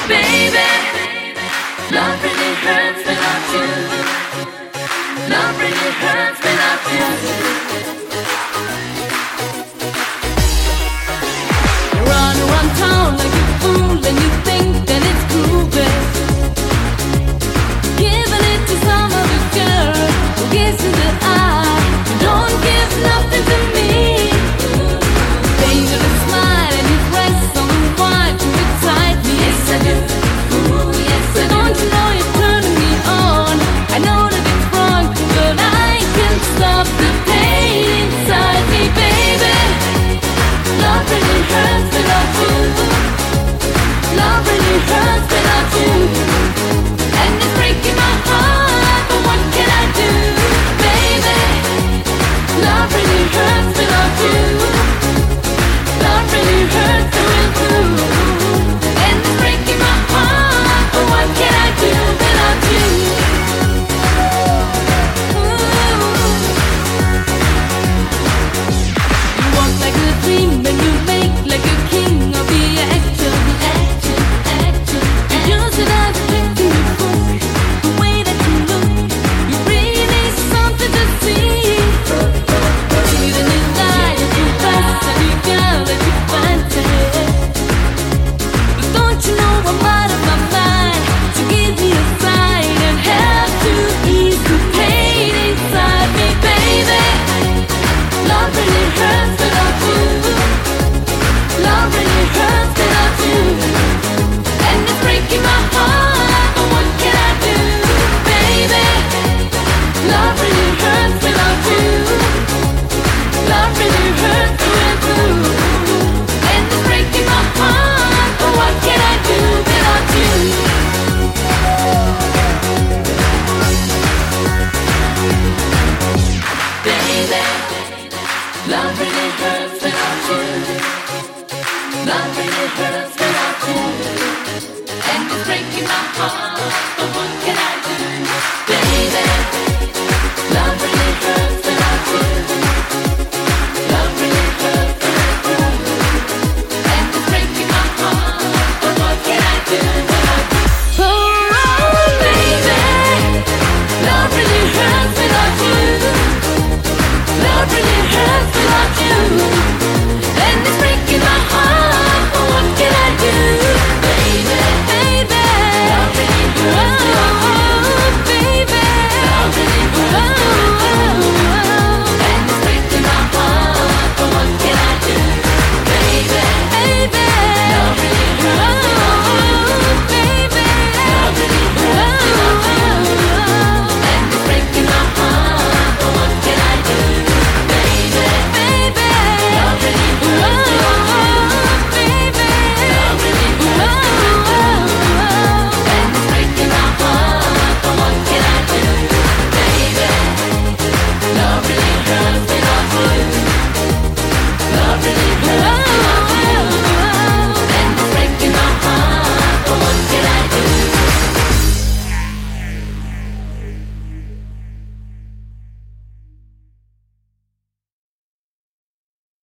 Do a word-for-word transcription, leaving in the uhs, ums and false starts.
baby. Love really hurts without you. Love really hurts without you. You run around town like a fool and you think that it's groovy. Giving it to some other girl who gives you the eye. You don't give nothing to me. Dangerous smile and his rest on the wine to excite me. Yes I do. Ooh, yes I do. Don't you know you're turning me on? I know that it's wrong, but I can't stop the pain inside me, baby. Love really hurts without you. Love really hurts without you. And it's breaking my heart, but what can I do, baby? Love really hurts without you. Love really hurts through and through. And it's breaking my heart, but what can I do without you? You walk like a dream and you make like a king of the action, action, action. You use it as a trick to your foot. The way that you look, you really something to see. See the new light as you pass and you girl that you fancy. But don't you know I'm out of my mind? So give me a sign and help to ease the pain inside me, baby. Love really hurts without you. Love really hurts without you. And it's breaking my heart, but what can I do, baby? Love really hurts without you. Love really hurts through and through. And it's breaking my heart, but what can I do without you? Baby, love really hurts without you. Love really hurts without you. And it's breaking my heart.